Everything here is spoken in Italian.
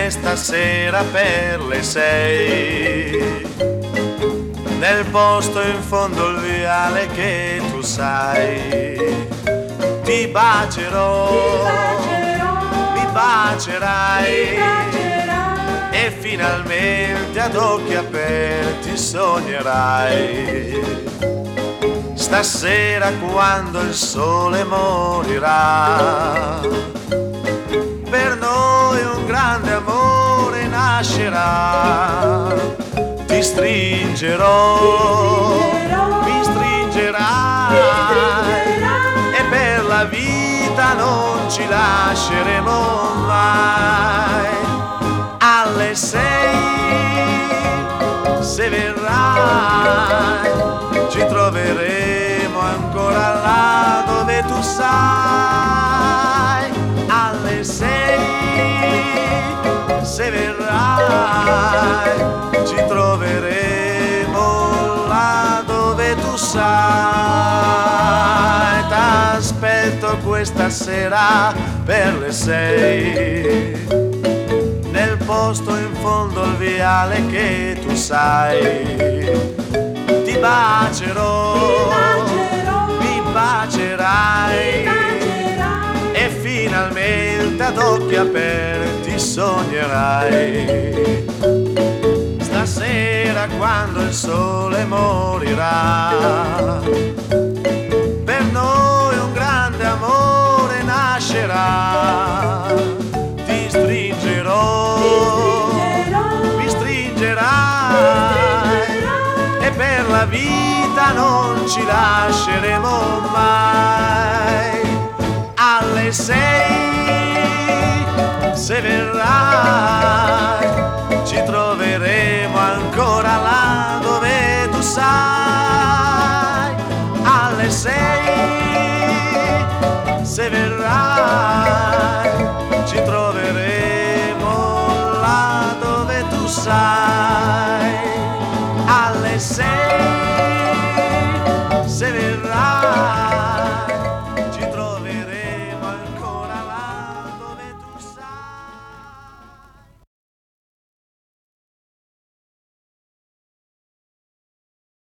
questa sera per le 6, nel posto in fondo al viale che tu sai. Ti bacerò, mi bacerai, e finalmente ad occhi aperti sognerai. Stasera quando il sole morirà, per noi un grande amore nascerà. Ti stringerò, mi stringerai, e per la vita non ci lasceremo mai. Alle 6, se verrai, ci troveremo ancora là dove tu sai. Alle 6, se verrai, ci troveremo là dove tu sai. T'aspetto questa sera per le 6, nel posto in fondo al viale che tu sai. Ti bacerò, mi bacerai, e finalmente ad occhi aperti sognerai. Stasera quando il sole morirà, per noi un grande amore nascerà. Ti stringerò, mi stringerai, e per la vita non ci lasceremo mai. Alle 6, se verrai, ci troveremo ancora là dove tu sai. Alle 6, se verrai, ci troveremo là dove tu sai.